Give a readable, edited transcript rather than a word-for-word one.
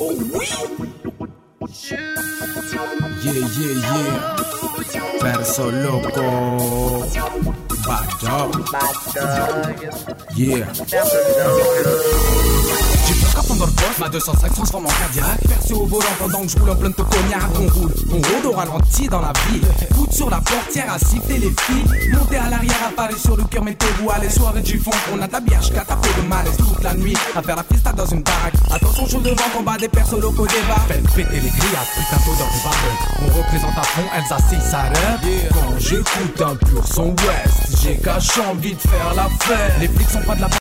Oh oui. Yeah. Perso loco. Bad dog. Yeah. J'ai peur qu'à pendant le poste, ma 205 transforme en cardiaque. Percé au volant pendant que je roule en plein de cognac. On roule au ralenti dans la ville. Foot sur la portière à siffler les filles. Monter à l'arrière, à parler sur le cœur, mettez-vous à les soirées du fond. On a de la bière jusqu'à taper de malaise toute la nuit. À faire la fiesta dans une baraque. Attention, chaud devant, combat des persos locaux des bars. Faites péter les grilles, putain d'odeur de barbel. On représente à fond, elles assisent sa rêve. Quand j'écoute un pur son ouest, j'ai qu'à envie de faire la fête. Les flics sont pas de la